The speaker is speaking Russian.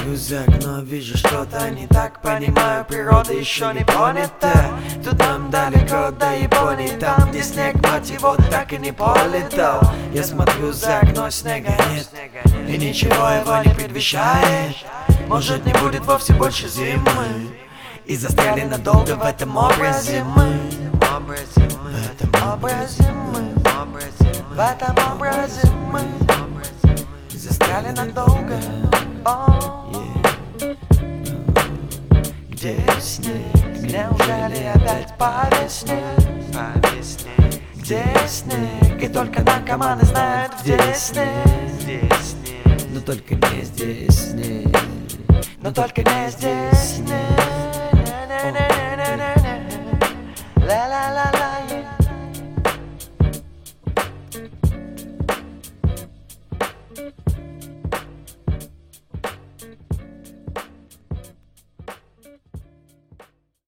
Смотрю за окно, вижу что-то не так. Понимаю, природа еще не понята. Тут нам далеко до Японии, там где снег, мать его, так и не полетал. Я смотрю за окно, снега нет, и ничего его не предвещает. Может, не будет вовсе больше зимы, и застряли надолго в этом образе мы. В этом образе мы. В этом образе мы. Застряли надолго. Где снег? Неужели опять по весне? Где снег? И только наркоманы знают, где снег. Но только не здесь снег. Но только не здесь снег.